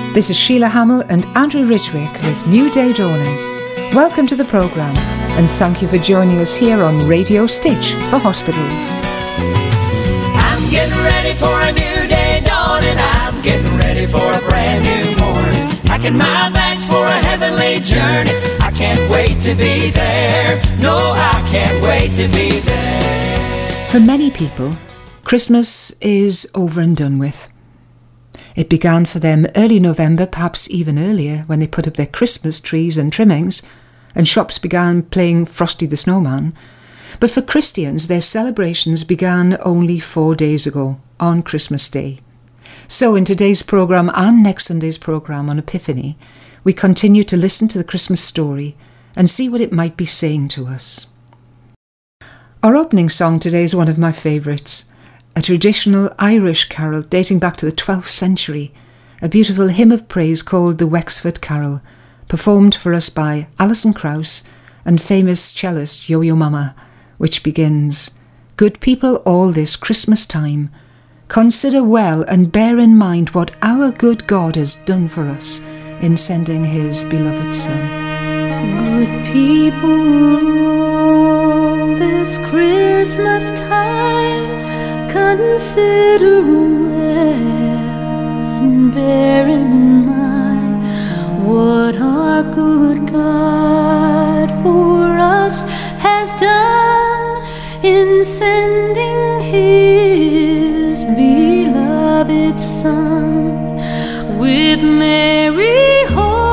This is Sheila Hamill and Andrew Ridgwick with New Day Dawning. Welcome to the programme and thank you for joining us here on Radio Stitch for Hospitals. I'm getting ready for a new day dawning. I'm getting ready for a brand new morning. Packing my bags for a heavenly journey. I can't wait to be there. No, I can't wait to be there. For many people, Christmas is over and done with. It began for them early November, perhaps even earlier, when they put up their Christmas trees and trimmings, and shops began playing Frosty the Snowman. But for Christians, their celebrations began only 4 days ago, on Christmas Day. So in today's programme and next Sunday's programme on Epiphany, we continue to listen to the Christmas story and see what it might be saying to us. Our opening song today is one of my favourites. A traditional Irish carol dating back to the 12th century, a beautiful hymn of praise called the Wexford Carol, performed for us by Alison Krauss and famous cellist Yo-Yo Mama, which begins, "Good people all this Christmas time, consider well and bear in mind what our good God has done for us in sending his beloved Son." Good people all this Christmas time, consider well and bear in mind what our good God for us has done in sending his beloved Son. With Mary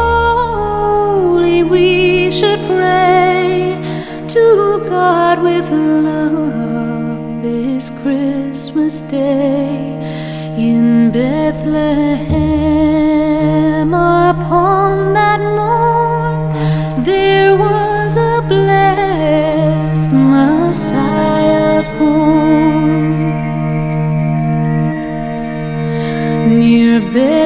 holy we should pray to God with love this Christmas Day. In Bethlehem upon that morn there was a blessed Messiah born. Near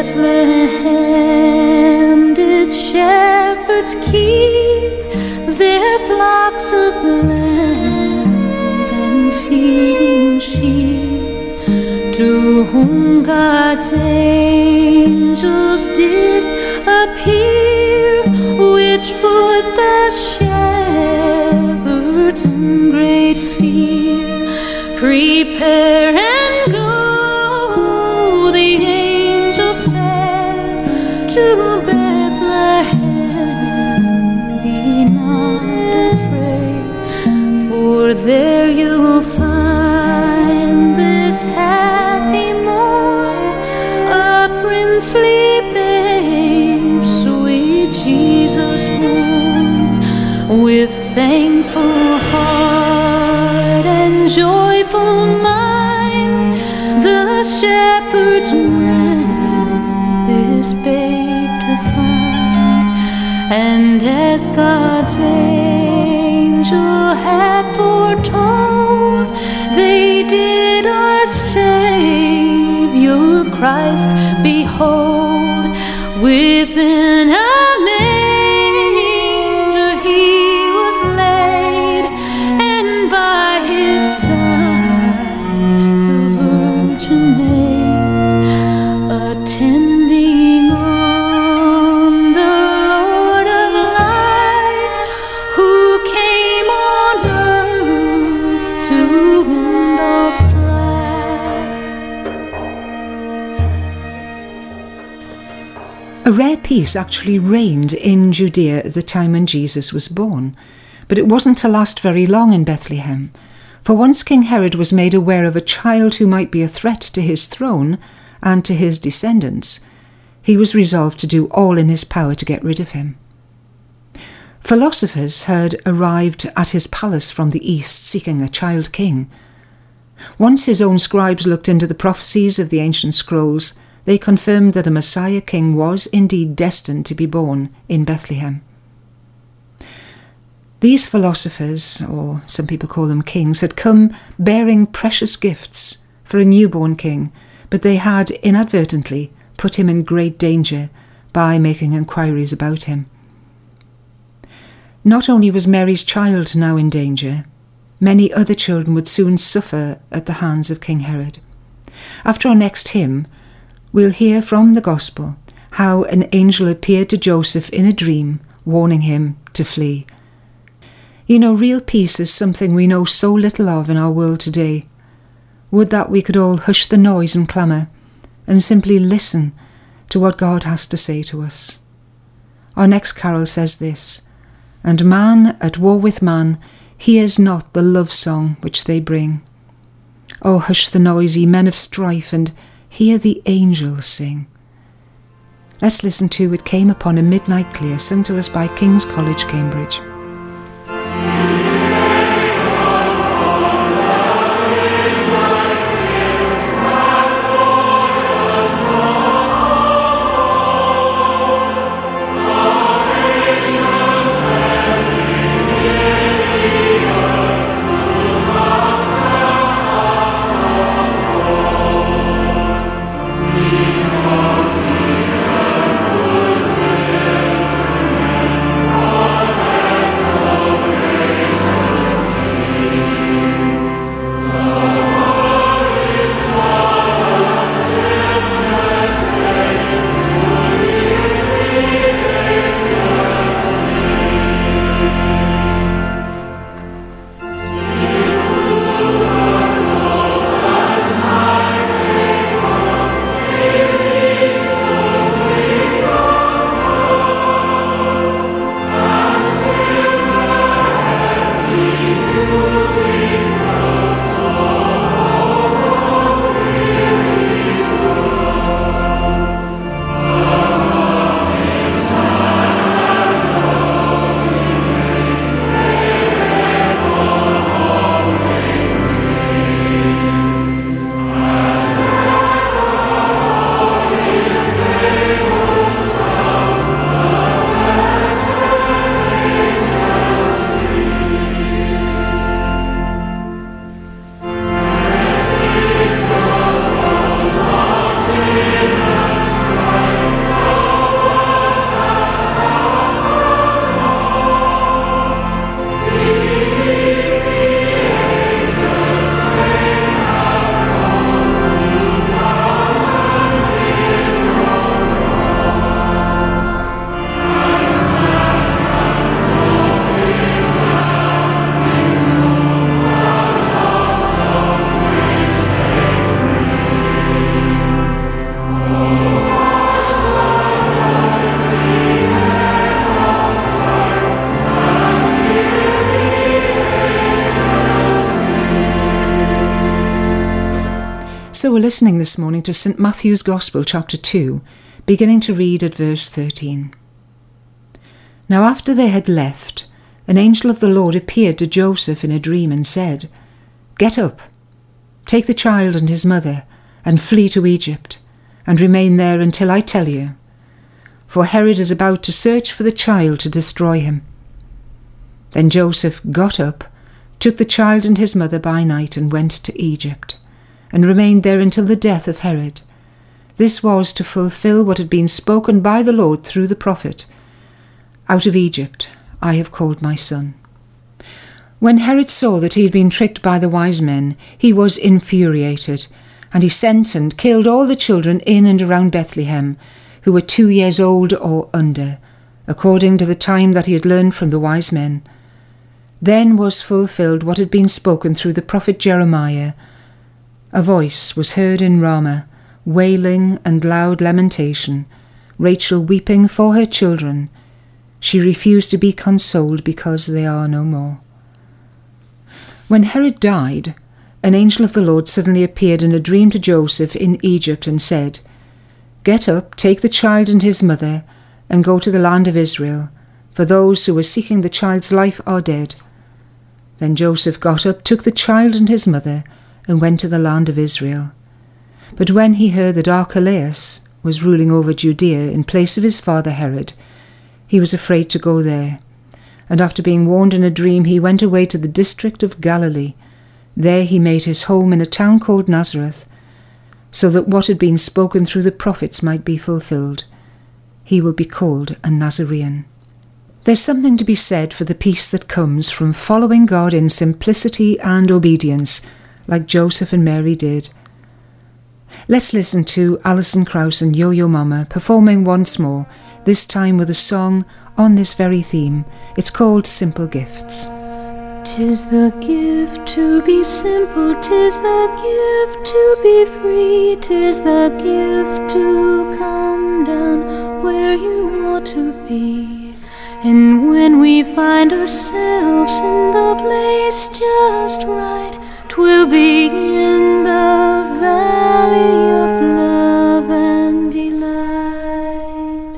Bethlehem did shepherds keep their flocks of lambs and feeding sheep, to whom God's angels did appear, which put the shepherds in great fear. Prepare and go, the angel said, to Bethlehem. Be not afraid, for there you'll find this happy morn, a princely babe, sweet Jesus born. With thankful heart and joyful mind, the shepherds went this babe to find. And as God's angel had foretold, they did our Savior Christ behold. Within a manger he was laid, and by his side the Virgin Maid, attending on the Lord of life, who came on earth to end all strife. A rare peace actually reigned in Judea at the time when Jesus was born, but it wasn't to last very long in Bethlehem, for once King Herod was made aware of a child who might be a threat to his throne and to his descendants, he was resolved to do all in his power to get rid of him. Philosophers had arrived at his palace from the east seeking a child king. Once his own scribes looked into the prophecies of the ancient scrolls, they confirmed that a Messiah king was indeed destined to be born in Bethlehem. These philosophers, or some people call them kings, had come bearing precious gifts for a newborn king, but they had inadvertently put him in great danger by making inquiries about him. Not only was Mary's child now in danger, many other children would soon suffer at the hands of King Herod. After our next hymn, we'll hear from the Gospel how an angel appeared to Joseph in a dream, warning him to flee. You know, real peace is something we know so little of in our world today. Would that we could all hush the noise and clamour and simply listen to what God has to say to us. Our next carol says this, "And man at war with man hears not the love song which they bring. Oh, hush the noise, ye men of strife, and hear the angels sing." Let's listen to "It Came Upon a Midnight Clear," sung to us by King's College, Cambridge. So we're listening this morning to St. Matthew's Gospel, chapter 2, beginning to read at verse 13. Now after they had left, an angel of the Lord appeared to Joseph in a dream and said, "Get up, take the child and his mother, and flee to Egypt, and remain there until I tell you. For Herod is about to search for the child to destroy him." Then Joseph got up, took the child and his mother by night, and went to Egypt, and remained there until the death of Herod. This was to fulfill what had been spoken by the Lord through the prophet, "Out of Egypt I have called my son." When Herod saw that he had been tricked by the wise men, he was infuriated, and he sent and killed all the children in and around Bethlehem, who were 2 years old or under, according to the time that he had learned from the wise men. Then was fulfilled what had been spoken through the prophet Jeremiah. A voice was heard in Ramah, wailing and loud lamentation, Rachel weeping for her children. She refused to be consoled because they are no more. When Herod died, an angel of the Lord suddenly appeared in a dream to Joseph in Egypt and said, "Get up, take the child and his mother, and go to the land of Israel, for those who were seeking the child's life are dead." Then Joseph got up, took the child and his mother, and went to the land of Israel. But when he heard that Archelaus was ruling over Judea in place of his father Herod, he was afraid to go there. And after being warned in a dream, he went away to the district of Galilee. There he made his home in a town called Nazareth, so that what had been spoken through the prophets might be fulfilled. He will be called a Nazarene. There's something to be said for the peace that comes from following God in simplicity and obedience, like Joseph and Mary did. Let's listen to Alison Krauss and Yo-Yo Mama performing once more, this time with a song on this very theme. It's called Simple Gifts. 'Tis the gift to be simple, 'tis the gift to be free, 'tis the gift to come down where you ought to be. And when we find ourselves in the place just right, 'twill be in the valley of love and delight.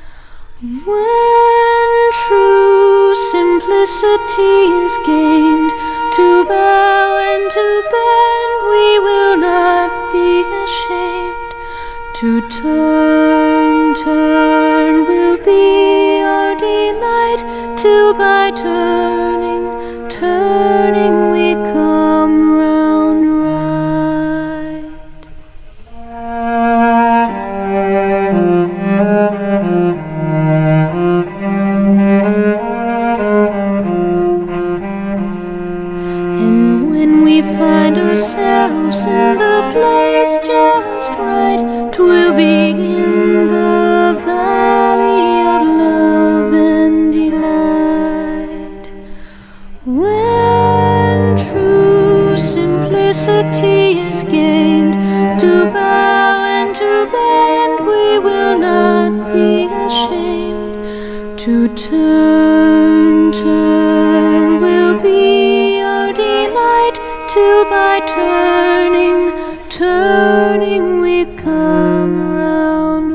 When true simplicity is gained, to bow and to bend we will not be ashamed. To turn will be our delight, till by turning we come round right. And when we find ourselves in the place just right, 'twill be in the valley of love and delight. When true simplicity is gained, to bow and to bend we will not be ashamed. To turn will be our delight, till by turning we come round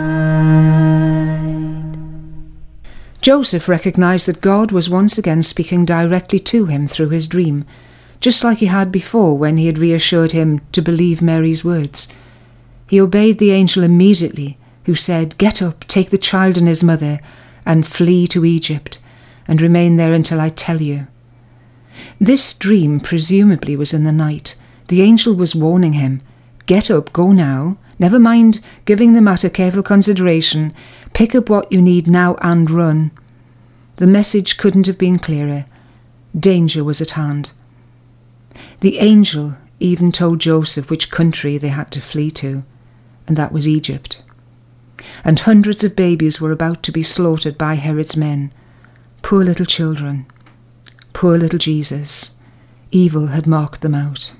right. Joseph recognized that God was once again speaking directly to him through his dream, just like he had before when he had reassured him to believe Mary's words. He obeyed the angel immediately, who said, "Get up, take the child and his mother, and flee to Egypt, and remain there until I tell you." This dream presumably was in the night. The angel was warning him, "Get up, go now. Never mind giving the matter careful consideration. Pick up what you need now and run." The message couldn't have been clearer. Danger was at hand. The angel even told Joseph which country they had to flee to, and that was Egypt. And hundreds of babies were about to be slaughtered by Herod's men. Poor little children. Poor little Jesus. Evil had marked them out.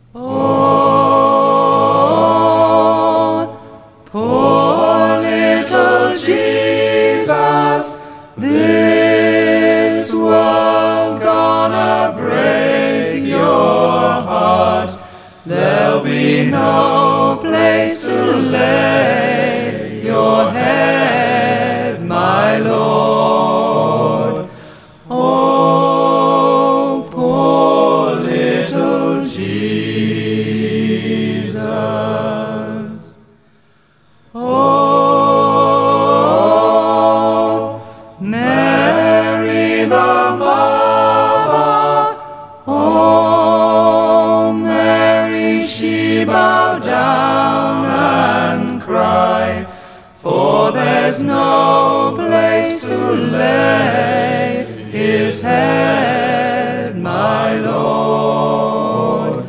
Oh, poor little Jesus, this world gonna break your heart. There'll be no place to lay your head, my Lord. Oh, poor little Jesus. Oh, Mary the mother, oh, Mary, she bowed down and cried, for there's no place to lay his head, my Lord.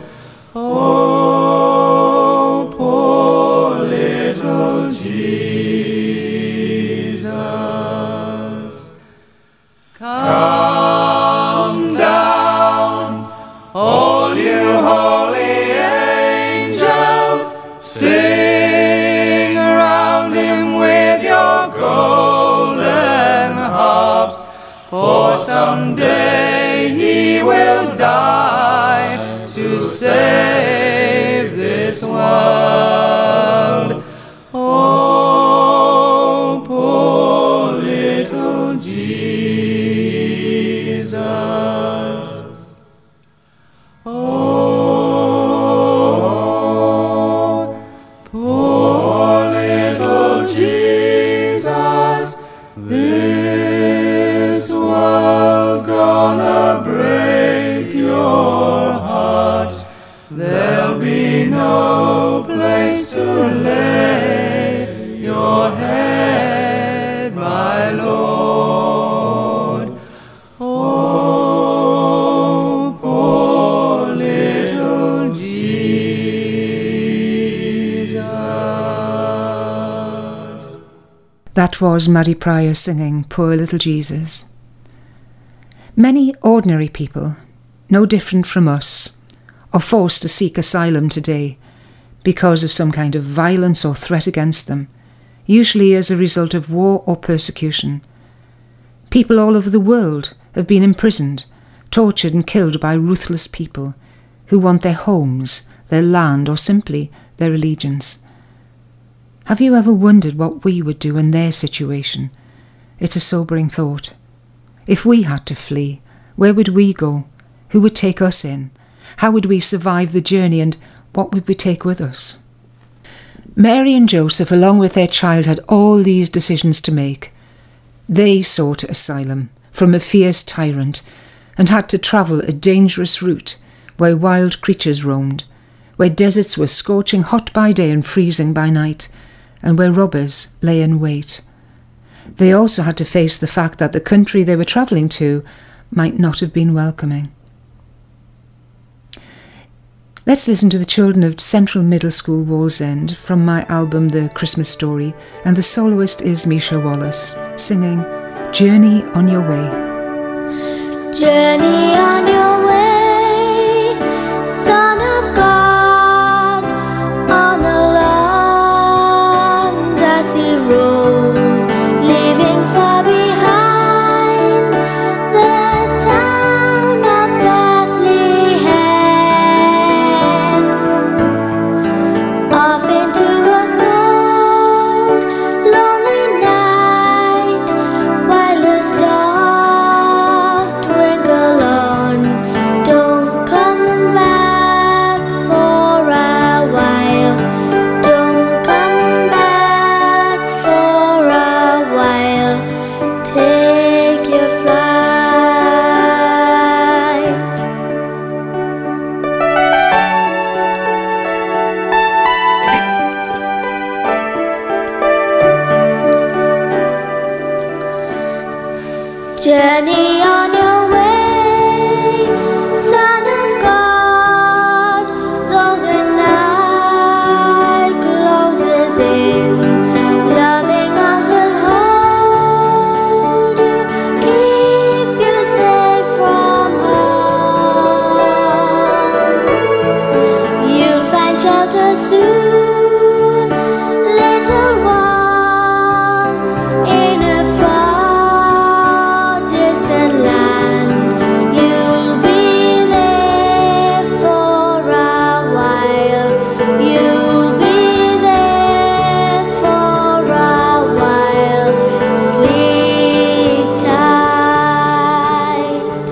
Oh, poor little Jesus. Come down, all you holy angels, sing around him with your golden harps, for someday he will die That was Maddie Pryor singing Poor Little Jesus. Many ordinary people, no different from us, are forced to seek asylum today because of some kind of violence or threat against them, usually as a result of war or persecution. People all over the world have been imprisoned, tortured and killed by ruthless people who want their homes, their land, or simply their allegiance. Have you ever wondered what we would do in their situation? It's a sobering thought. If we had to flee, where would we go? Who would take us in? How would we survive the journey, and what would we take with us? Mary and Joseph, along with their child, had all these decisions to make. They sought asylum from a fierce tyrant and had to travel a dangerous route where wild creatures roamed, where deserts were scorching hot by day and freezing by night, and where robbers lay in wait. They also had to face the fact that the country they were travelling to might not have been welcoming. Let's listen to the children of Central Middle School Wallsend from my album The Christmas Story, and the soloist is Misha Wallace, singing Journey on Your Way. Journey on your way, Son of God, on the long dusty road, leaving far behind the town of Bethlehem, off into a cold, lonely night, while the stars twinkle on. Don't come back for a while. Don't come back for a while. Take your flight. Journey on your way, Son of God, though the night closes in, loving arms will hold you, keep you safe from harm. You'll find shelter soon, little one, in a far distant land. You'll be there for a while. You'll be there for a while. Sleep tight.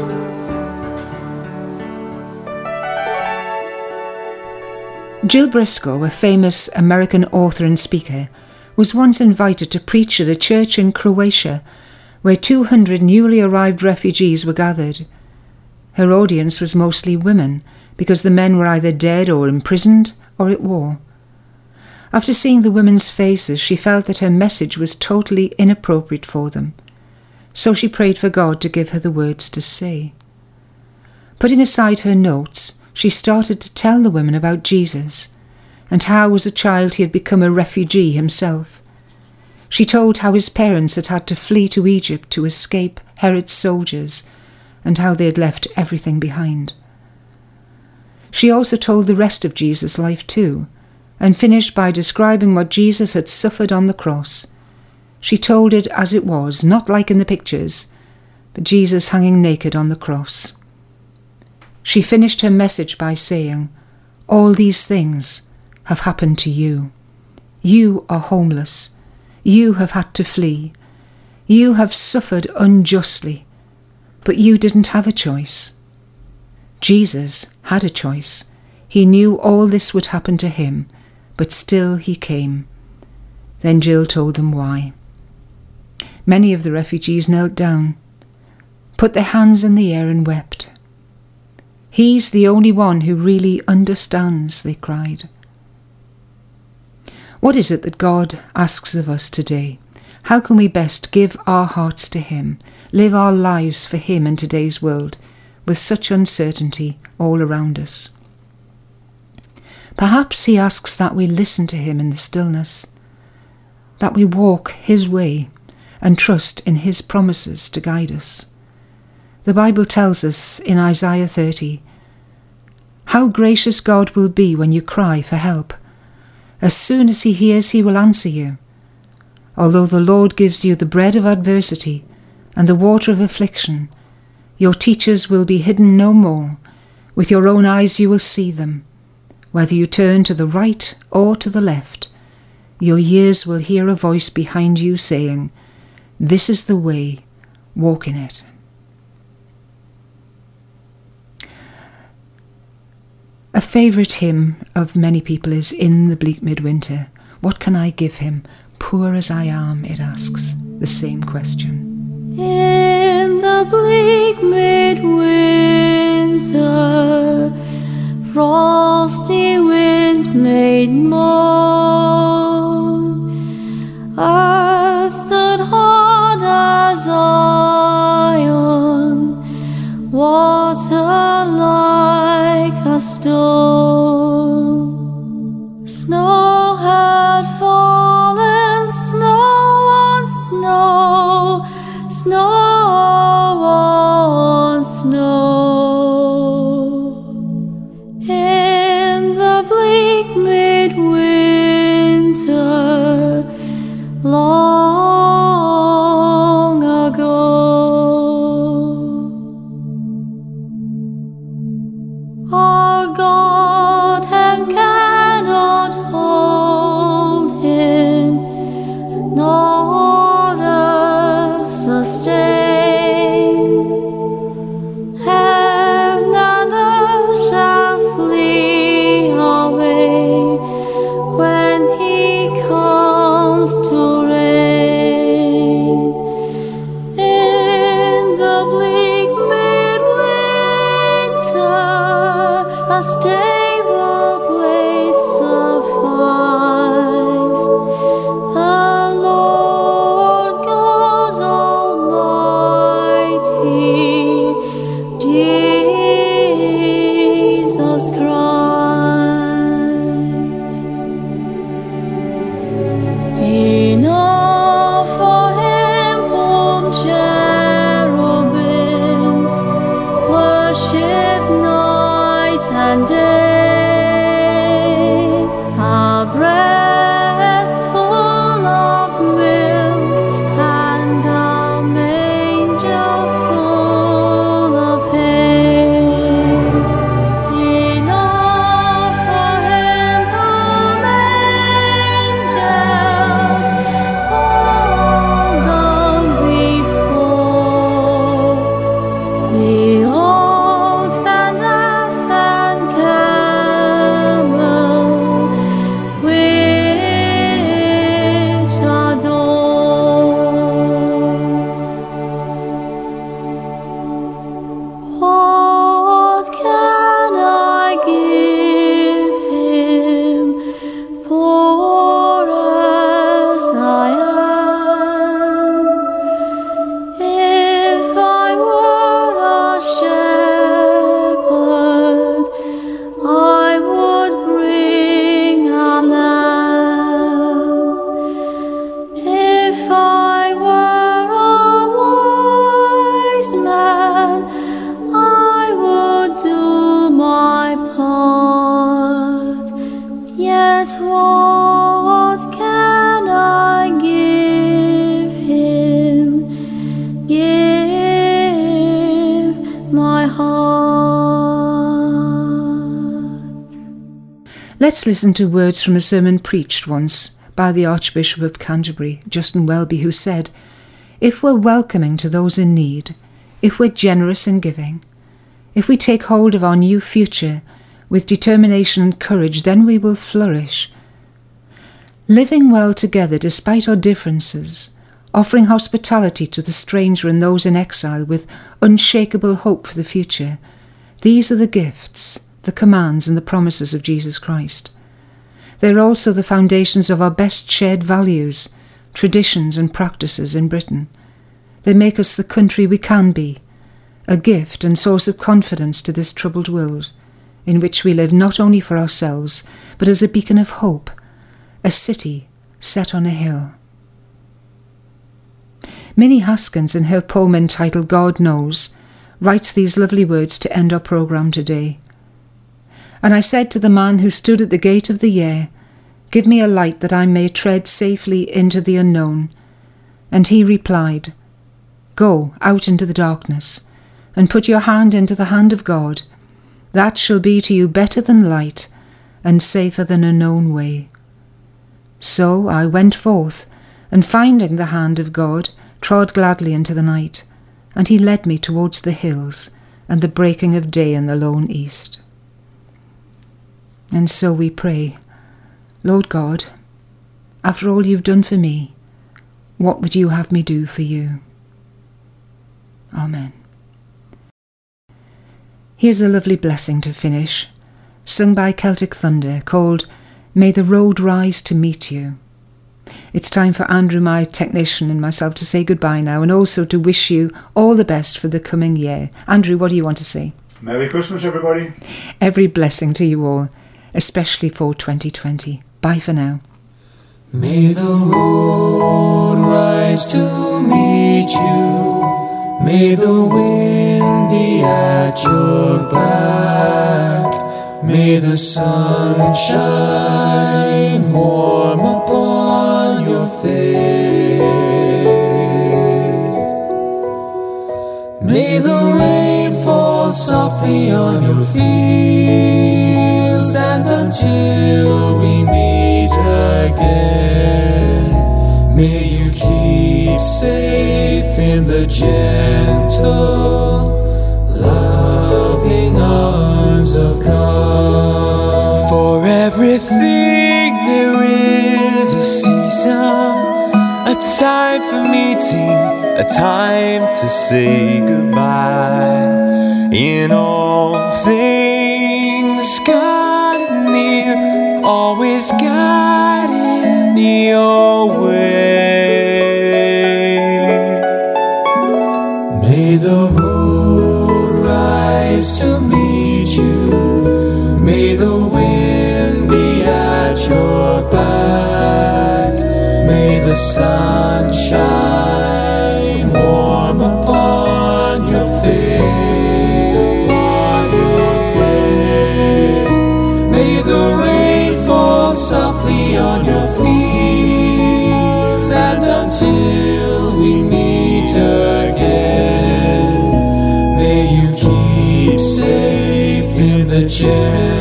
Jill Briscoe, a famous American author and speaker, was once invited to preach at a church in Croatia where 200 newly arrived refugees were gathered. Her audience was mostly women because the men were either dead or imprisoned or at war. After seeing the women's faces, she felt that her message was totally inappropriate for them. So she prayed for God to give her the words to say. Putting aside her notes, she started to tell the women about Jesus and how as a child he had become a refugee himself. She told how his parents had had to flee to Egypt to escape Herod's soldiers and how they had left everything behind. She also told the rest of Jesus' life too, and finished by describing what Jesus had suffered on the cross. She told it as it was, not like in the pictures, but Jesus hanging naked on the cross. She finished her message by saying, "All these things have happened to you. You are homeless. You have had to flee. You have suffered unjustly, but you didn't have a choice." Jesus had a choice. He knew all this would happen to him, but still he came. Then Jill told them why. Many of the refugees knelt down, put their hands in the air and wept. "He's the only one who really understands," they cried. What is it that God asks of us today? How can we best give our hearts to him, live our lives for him in today's world, with such uncertainty all around us? Perhaps he asks that we listen to him in the stillness. that we walk His way and trust in His promises to guide us. The Bible tells us in Isaiah 30, "How gracious God will be when you cry for help. As soon as He hears, He will answer you. Although the Lord gives you the bread of adversity and the water of affliction, your teachers will be hidden no more. With your own eyes you will see them. Whether you turn to the right or to the left, your ears will hear a voice behind you saying, 'This is the way, walk in it.'" A favourite hymn of many people is "In the Bleak Midwinter." What can I give Him? Poor as I am, it asks the same question. In the bleak midwinter, frosty wind made moan, earth stood hard as iron, water like a stone. Snow had fallen, snow on snow, snow on snow. In the bleak midwinter, long ago. Our God hand cannot hold Him, nor earth sustain. Heaven and earth shall flee away when He comes to reign. In the bleak midwinter, a stable place sufficed. The Lord God Almighty, Jesus Christ. Enough for Him whom cherubim worship night and day, a breast full of milk and a manger full of hay. Enough for Him whom angels fall down before, the oaks and ass and camel which adore. What can I give Him, poor as I am? If I were a shepherd, I would bring a lamb. If I were a wise man, I would do my part. Yet what can I give Him? Give my heart. Let's listen to words from a sermon preached once by the Archbishop of Canterbury, Justin Welby, who said, "If we're welcoming to those in need, if we're generous in giving, if we take hold of our new future with determination and courage, then we will flourish. Living well together despite our differences, offering hospitality to the stranger and those in exile with unshakable hope for the future, these are the gifts, the commands and the promises of Jesus Christ. They're also the foundations of our best shared values, traditions and practices in Britain. They make us the country we can be, a gift and source of confidence to this troubled world, in which we live not only for ourselves, but as a beacon of hope, a city set on a hill." Minnie Haskins, in her poem entitled God Knows, writes these lovely words to end our programme today. And I said to the man who stood at the gate of the year, give me a light that I may tread safely into the unknown. And he replied, go out into the darkness, and put your hand into the hand of God. That shall be to you better than light, and safer than a known way. So I went forth, and finding the hand of God, trod gladly into the night, and he led me towards the hills, and the breaking of day in the lone east. And so we pray, Lord God, after all you've done for me, what would you have me do for you? Amen. Here's a lovely blessing to finish, sung by Celtic Thunder, called May the Road Rise to Meet You. It's time for Andrew, my technician, and myself to say goodbye now, and also to wish you all the best for the coming year. Andrew, what do you want to say? Merry Christmas, everybody. Every blessing to you all, especially for 2020. Bye for now. May the road rise to meet you. May the wind be at your back. May the sun shine warm upon your face. May the rain fall softly on your fields, and until we meet again, may you keep safe in the gentle, loving arms of God. For everything there is a season, a time for meeting, a time to say goodbye. In all things, God's near, always guiding your way. May the road rise to meet you. May the wind be at your back. May the sun shine warm upon your face, upon your face. May the rain fall softly on your fields, and until we meet again, may you keep safe in the gentle,